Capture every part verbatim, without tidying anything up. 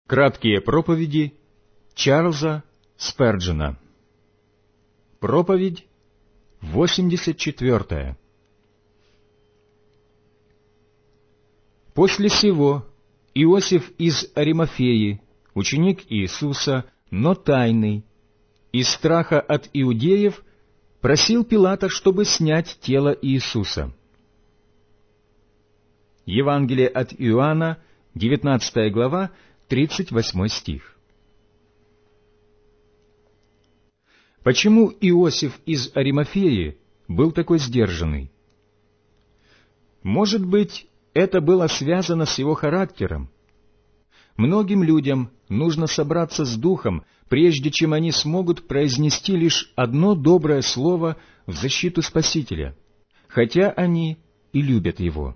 Краткие проповеди Чарльза Сперджена. Проповедь восемьдесят четвертая. После сего Иосиф из Аримафеи, ученик Иисуса, но тайный, из страха от иудеев, просил Пилата, чтобы снять тело Иисуса. Евангелие от Иоанна, девятнадцатая глава, тридцать восьмой стих. Почему Иосиф из Аримафеи был такой сдержанный? Может быть, это было связано с его характером. Многим людям нужно собраться с духом, прежде чем они смогут произнести лишь одно доброе слово в защиту Спасителя, хотя они и любят Его.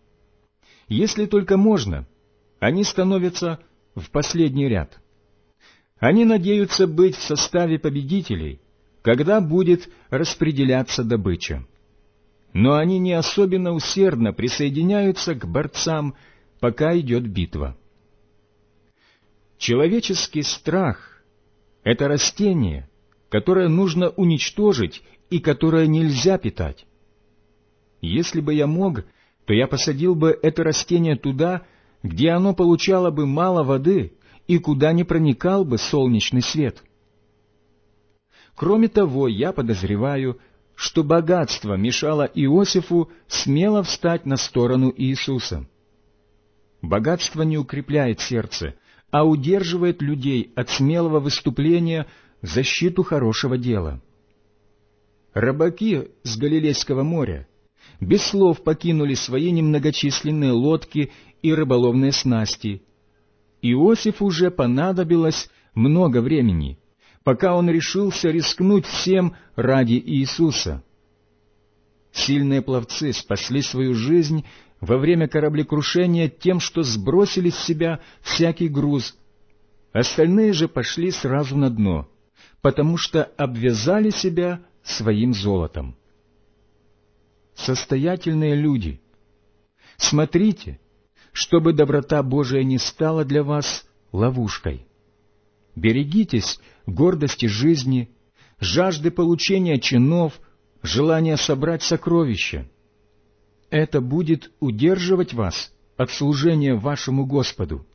Если только можно, они становятся в последний ряд. Они надеются быть в составе победителей, когда будет распределяться добыча. Но они не особенно усердно присоединяются к борцам, пока идет битва. Человеческий страх — это растение, которое нужно уничтожить и которое нельзя питать. Если бы я мог, то я посадил бы это растение туда, где оно получало бы мало воды и куда не проникал бы солнечный свет. Кроме того, я подозреваю, что богатство мешало Иосифу смело встать на сторону Иисуса. Богатство не укрепляет сердце, а удерживает людей от смелого выступления в защиту хорошего дела. Рыбаки с Галилейского моря без слов покинули свои немногочисленные лодки и рыболовные снасти. Иосифу уже понадобилось много времени, пока он решился рискнуть всем ради Иисуса. Сильные пловцы спасли свою жизнь во время кораблекрушения тем, что сбросили с себя всякий груз. Остальные же пошли сразу на дно, потому что обвязали себя своим золотом. Состоятельные люди, смотрите, чтобы доброта Божия не стала для вас ловушкой. Берегитесь гордости жизни, жажды получения чинов, желания собрать сокровища. Это будет удерживать вас от служения вашему Господу.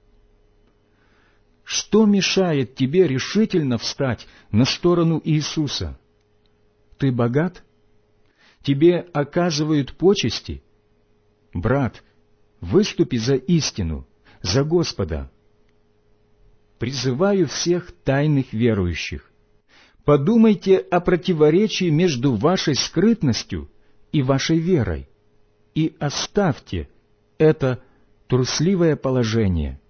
Что мешает тебе решительно встать на сторону Иисуса? Ты богат? Тебе оказывают почести? Брат, выступи за истину, за Господа. Призываю всех тайных верующих. Подумайте о противоречии между вашей скрытностью и вашей верой, и оставьте это трусливое положение.